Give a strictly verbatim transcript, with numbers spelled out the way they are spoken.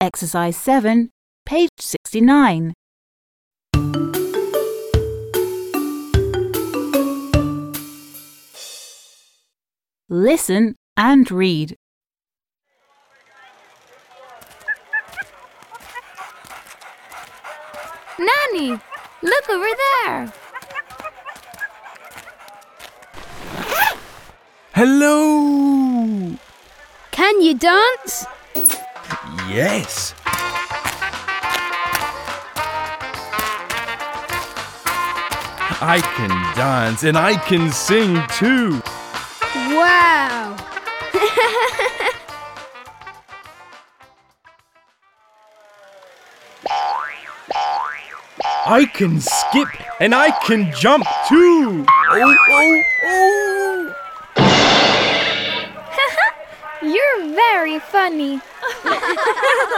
Exercise seven, page sixty-nine. Listen and read. Nanny, look over there. Hello! Can you dance? Yes! I can dance and I can sing too! Wow! I can skip and I can jump too! Oh, oh, oh! You're very funny.